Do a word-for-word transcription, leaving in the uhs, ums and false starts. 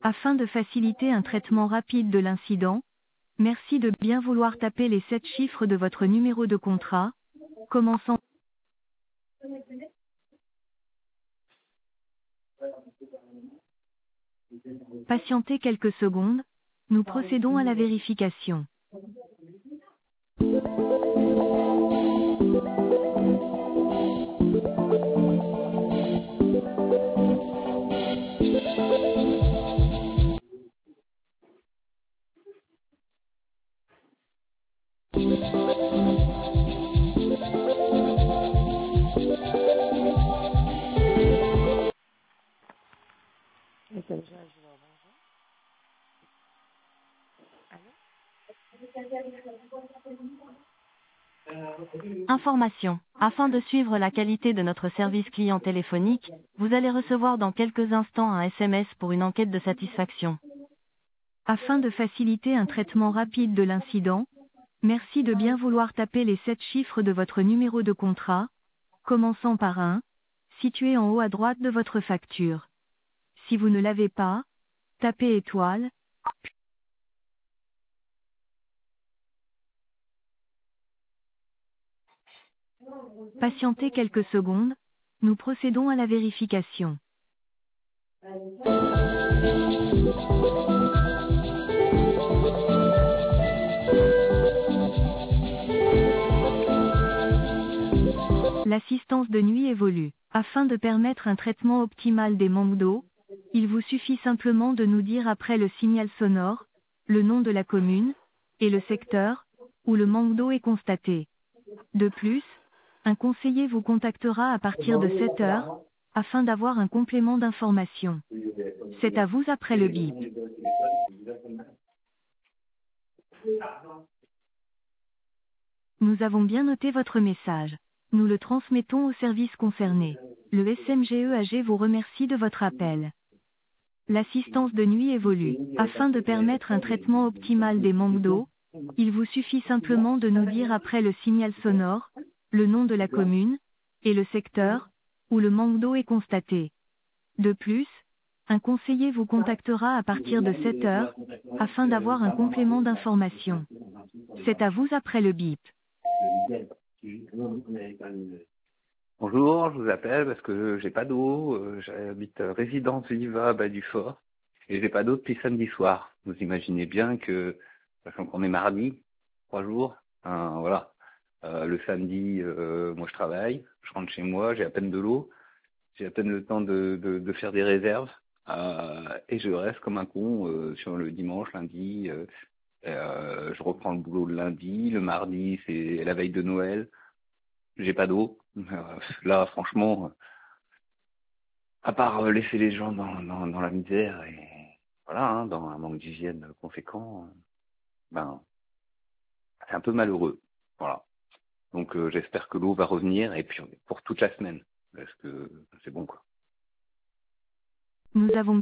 Afin de faciliter un traitement rapide de l'incident, merci de bien vouloir taper les sept chiffres de votre numéro de contrat, commençant. Patientez quelques secondes, nous procédons à la vérification. Information. Afin de suivre la qualité de notre service client téléphonique, vous allez recevoir dans quelques instants un S M S pour une enquête de satisfaction. Afin de faciliter un traitement rapide de l'incident, merci de bien vouloir taper les sept chiffres de votre numéro de contrat, commençant par un, situé en haut à droite de votre facture. Si vous ne l'avez pas, tapez étoile. Patientez quelques secondes, nous procédons à la vérification. L'assistance de nuit évolue. Afin de permettre un traitement optimal des manques d'eau, il vous suffit simplement de nous dire après le signal sonore, le nom de la commune, et le secteur, où le manque d'eau est constaté. De plus, un conseiller vous contactera à partir de sept heures, afin d'avoir un complément d'information. C'est à vous après le bip. Nous avons bien noté votre message. Nous le transmettons au service concerné. Le S M G E A G vous remercie de votre appel. L'assistance de nuit évolue. Afin de permettre un traitement optimal des manques d'eau, il vous suffit simplement de nous dire après le signal sonore, le nom de la commune, et le secteur, où le manque d'eau est constaté. De plus, un conseiller vous contactera à partir de sept heures, afin d'avoir un complément d'information. C'est à vous après le bip. Bonjour, je vous appelle parce que j'ai pas d'eau, euh, j'habite euh, résidence Viva à Bas du Fort et j'ai pas d'eau depuis samedi soir. Vous imaginez bien que, sachant qu'on est mardi, trois jours, hein, voilà, euh, le samedi, euh, moi je travaille, je rentre chez moi, j'ai à peine de l'eau, j'ai à peine le temps de, de, de faire des réserves euh, et je reste comme un con euh, sur le dimanche, lundi, euh, euh, je reprends le boulot le lundi, le mardi c'est la veille de Noël. J'ai pas d'eau. Euh, là, franchement, à part euh, laisser les gens dans, dans, dans la misère et voilà, hein, dans un manque d'hygiène conséquent, euh, ben, c'est un peu malheureux. Voilà. Donc, euh, j'espère que l'eau va revenir et puis pour toute la semaine, parce que c'est bon quoi. Nous avons